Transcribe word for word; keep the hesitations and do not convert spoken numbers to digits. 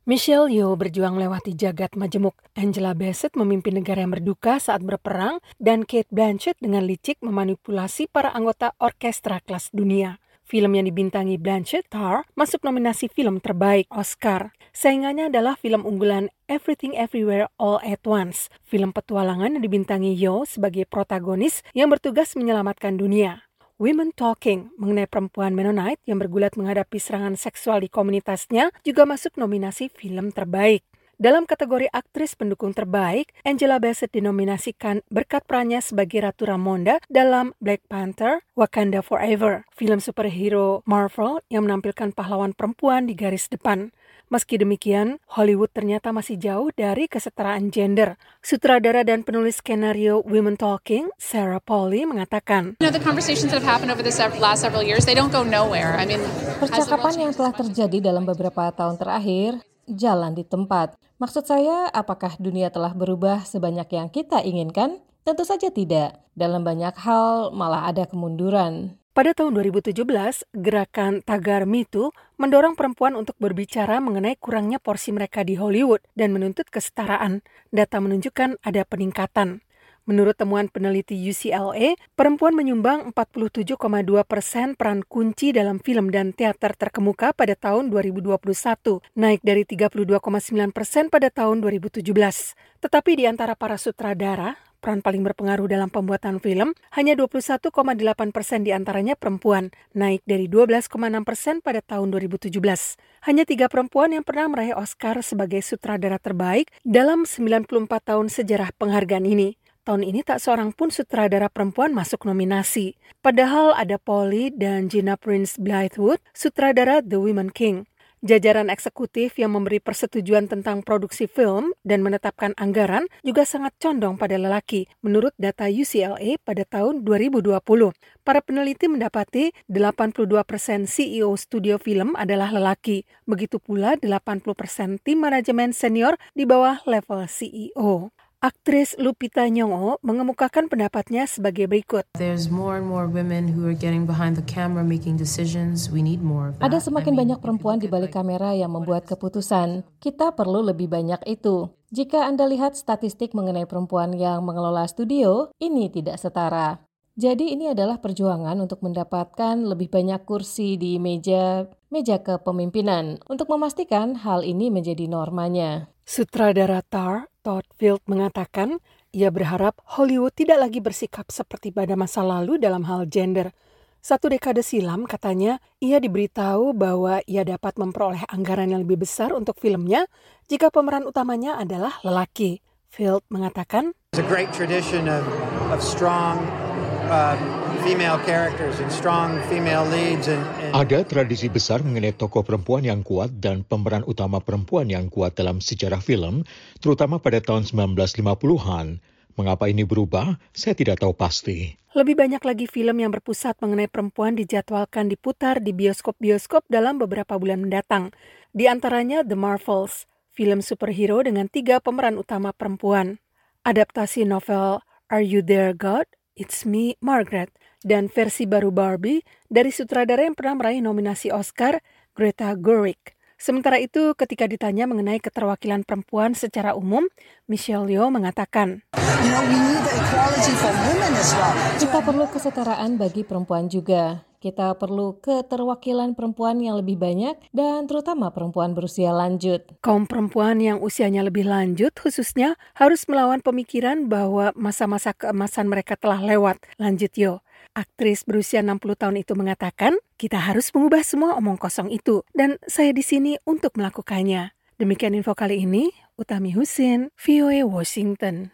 Michelle Yeoh berjuang melewati jagat majemuk. Angela Bassett memimpin negara yang berduka saat berperang, dan Cate Blanchett dengan licik memanipulasi para anggota orkestra kelas dunia. Film yang dibintangi Blanchett, Tar, masuk nominasi film terbaik Oscar. Saingannya adalah film unggulan Everything Everywhere All at Once, film petualangan yang dibintangi Yeoh sebagai protagonis yang bertugas menyelamatkan dunia. Women Talking mengenai perempuan Mennonite yang bergulat menghadapi serangan seksual di komunitasnya juga masuk nominasi film terbaik. Dalam kategori aktris pendukung terbaik, Angela Bassett dinominasikan berkat perannya sebagai Ratu Ramonda dalam Black Panther: Wakanda Forever, film superhero Marvel yang menampilkan pahlawan perempuan di garis depan. Meski demikian, Hollywood ternyata masih jauh dari kesetaraan gender. Sutradara dan penulis skenario Women Talking, Sarah Polley, mengatakan, You know, the conversations that have happened over the last several years, they don't go nowhere. I mean, Percakapan yang telah terjadi dalam beberapa tahun terakhir jalan di tempat. Maksud saya, apakah dunia telah berubah sebanyak yang kita inginkan? Tentu saja tidak. Dalam banyak hal malah ada kemunduran. Pada tahun dua ribu tujuh belas, gerakan Tagar Me Too mendorong perempuan untuk berbicara mengenai kurangnya porsi mereka di Hollywood dan menuntut kesetaraan. Data menunjukkan ada peningkatan. Menurut temuan peneliti U C L A, perempuan menyumbang empat puluh tujuh koma dua persen peran kunci dalam film dan teater terkemuka pada tahun dua ribu dua puluh satu, naik dari tiga puluh dua koma sembilan persen pada tahun dua ribu tujuh belas. Tetapi di antara para sutradara, peran paling berpengaruh dalam pembuatan film, hanya dua puluh satu koma delapan persen diantaranya perempuan, naik dari dua belas koma enam persen pada tahun dua ribu tujuh belas. Hanya tiga perempuan yang pernah meraih Oscar sebagai sutradara terbaik dalam sembilan puluh empat tahun sejarah penghargaan ini. Tahun ini tak seorang pun sutradara perempuan masuk nominasi. Padahal ada Polly dan Gina Prince Bythewood, sutradara The Women King. Jajaran eksekutif yang memberi persetujuan tentang produksi film dan menetapkan anggaran juga sangat condong pada lelaki, menurut data U C L A pada tahun dua ribu dua puluh. Para peneliti mendapati delapan puluh dua persen C E O studio film adalah lelaki. Begitu pula delapan puluh persen tim manajemen senior di bawah level C E O. Aktris Lupita Nyong'o mengemukakan pendapatnya sebagai berikut. There's more and more women who are getting behind the camera making decisions. We need more of that. Ada semakin banyak perempuan di balik kamera yang membuat keputusan. Kita perlu lebih banyak itu. Jika Anda lihat statistik mengenai perempuan yang mengelola studio, ini tidak setara. Jadi ini adalah perjuangan untuk mendapatkan lebih banyak kursi di meja meja kepemimpinan untuk memastikan hal ini menjadi normanya. Sutradara Tar, Todd Field, mengatakan ia berharap Hollywood tidak lagi bersikap seperti pada masa lalu dalam hal gender. Satu dekade silam, katanya, ia diberitahu bahwa ia dapat memperoleh anggaran yang lebih besar untuk filmnya jika pemeran utamanya adalah lelaki. Field mengatakan, It's a great tradition of, of strong uh, female characters and strong female leads. And, and Ada tradisi besar mengenai tokoh perempuan yang kuat dan pemeran utama perempuan yang kuat dalam sejarah film, terutama pada tahun sembilan belas lima puluhan. Mengapa ini berubah? Saya tidak tahu pasti. Lebih banyak lagi film yang berpusat mengenai perempuan dijadwalkan diputar di bioskop-bioskop dalam beberapa bulan mendatang. Di antaranya The Marvels, film superhero dengan tiga pemeran utama perempuan. Adaptasi novel Are You There God? It's Me, Margaret, dan versi baru Barbie dari sutradara yang pernah meraih nominasi Oscar, Greta Gerwig. Sementara itu, ketika ditanya mengenai keterwakilan perempuan secara umum, Michelle Yeoh mengatakan, You know, we need the equality for women as well. Kita perlu kesetaraan bagi perempuan juga. Kita perlu keterwakilan perempuan yang lebih banyak dan terutama perempuan berusia lanjut. Kaum perempuan yang usianya lebih lanjut khususnya harus melawan pemikiran bahwa masa-masa keemasan mereka telah lewat. Lanjut Yeoh. Aktris berusia enam puluh tahun itu mengatakan, kita harus mengubah semua omong kosong itu dan saya di sini untuk melakukannya. Demikian info kali ini, Utami Husin, V O A Washington.